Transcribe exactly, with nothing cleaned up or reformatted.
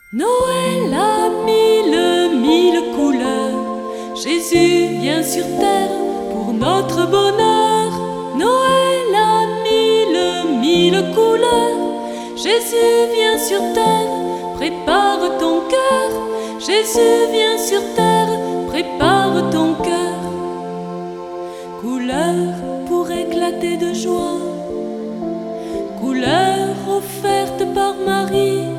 Noël a mille, mille couleurs. Jésus vient sur terre pour notre bonheur. Noël a mille, mille couleurs. Jésus vient sur terre, prépare ton cœur. Jésus vient sur terre, prépare ton cœur. Couleur pour éclater de joie, couleur offerte par Marie.